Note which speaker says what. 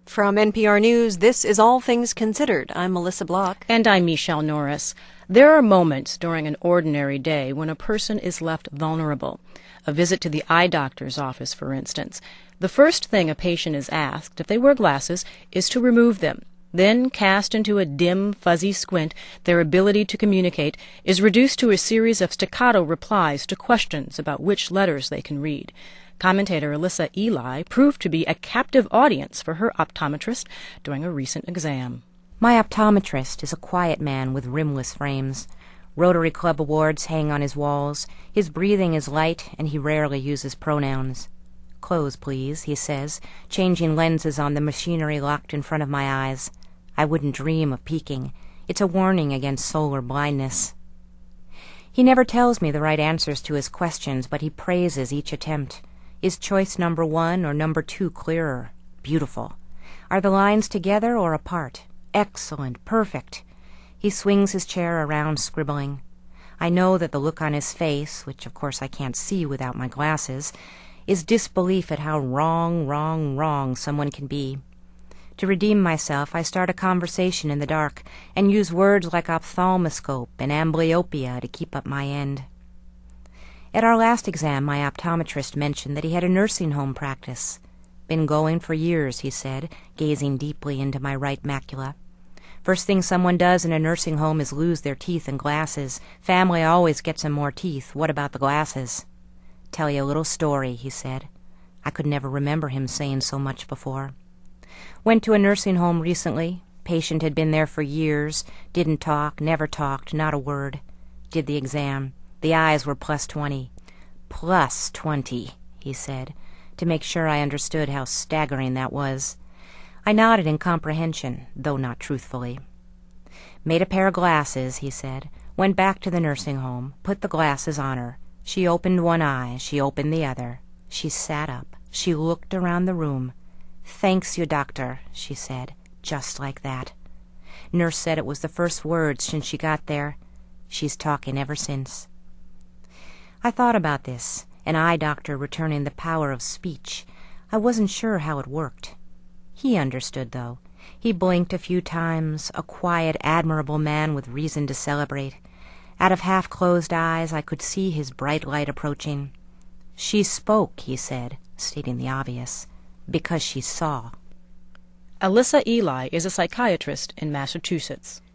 Speaker 1: From NPR News, this is All Things Considered. I'm Melissa Block.
Speaker 2: And I'm Michelle Norris. There are moments during an ordinary day when a person is left vulnerable. A visit to the eye doctor's office, for instance. The first thing a patient is asked, if they wear glasses, is to remove them. Then, cast into a dim, fuzzy squint, their ability to communicate is reduced to a series of staccato replies to questions about which letters they can read. Commentator Alyssa Ely proved to be a captive audience for her optometrist during a recent exam.
Speaker 3: My optometrist is a quiet man with rimless frames. Rotary Club awards hang on his walls. His breathing is light, and he rarely uses pronouns. "Close, please," he says, changing lenses on the machinery locked in front of my eyes. I wouldn't dream of peeking. It's a warning against solar blindness. He never tells me the right answers to his questions, but he praises each attempt. Is choice number 1 or number 2 clearer? Beautiful. Are the lines together or apart? Excellent. Perfect. He swings his chair around, scribbling. I know that the look on his face, which of course I can't see without my glasses, is disbelief at how wrong someone can be. To redeem myself, I start a conversation in the dark and use words like ophthalmoscope and amblyopia to keep up my end. At our last exam, my optometrist mentioned that he had a nursing home practice. Been going for years, he said, gazing deeply into my right macula. First thing someone does in a nursing home is lose their teeth and glasses. Family always gets them more teeth. What about the glasses? Tell you a little story, he said. I could never remember him saying so much before. Went to a nursing home recently. Patient had been there for years. Didn't talk, never talked, not a word. Did the exam. The eyes were +20. +20, he said, to make sure I understood how staggering that was. I nodded in comprehension, though not truthfully. Made a pair of glasses, he said. Went back to the nursing home. Put the glasses on her. She opened one eye. She opened the other. She sat up. She looked around the room. "Thanks you, doctor," she said, just like that. Nurse said it was the first words since she got there. She's talking ever since. I thought about this, an eye doctor returning the power of speech. I wasn't sure how it worked. He understood, though. He blinked a few times, a quiet, admirable man with reason to celebrate. Out of half-closed eyes, I could see his bright light approaching. She spoke, he said, stating the obvious, because she saw.
Speaker 2: Alyssa Ely is a psychiatrist in Massachusetts.